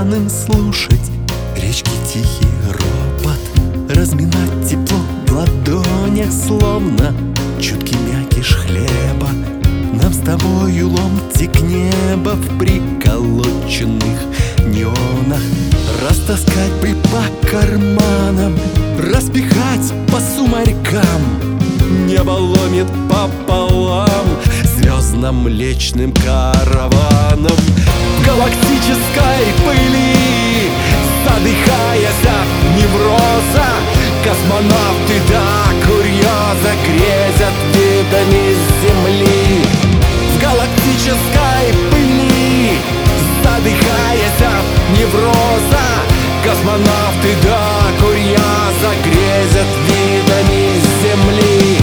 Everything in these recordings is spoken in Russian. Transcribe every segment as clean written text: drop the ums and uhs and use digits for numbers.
пьяным слушать речки тихий ропот, разминать тепло в ладонях, словно чуткий мякиш хлеба. Нам с тобою ломтик неба в приколоченных неонах растаскать бы по карманам, распихать по сумарькам. Небо ломит пополам звездно-млечным караваном. В галактической пыли, задыхаясь от невроза, космонавты до курьеза грезят видами Земли. В галактической пыли, задыхаясь от невроза, космонавты до курьеза грезят видами Земли.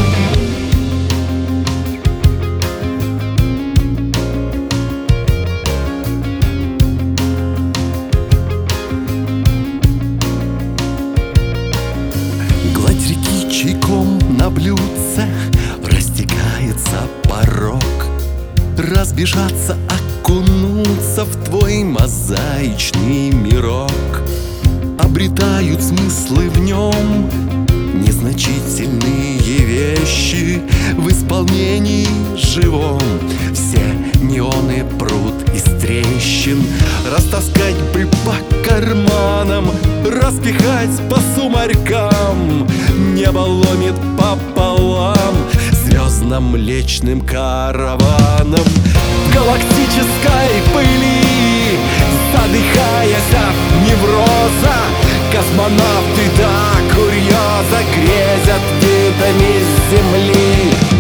Гладь реки чайком на блюдце, растекается порог, разбежаться, окунуться в твой мозаичный мирок. Обретают смыслы в нем незначительные вещи в исполнении живом. Все неоны прут из трещин, растаскать бы по карманам, распихать по сумарькам. Небо ломит пополам звездно-млечным караваном. В галактической пыли, задыхаясь от невроза, космонавты до курьеза грезят видами Земли.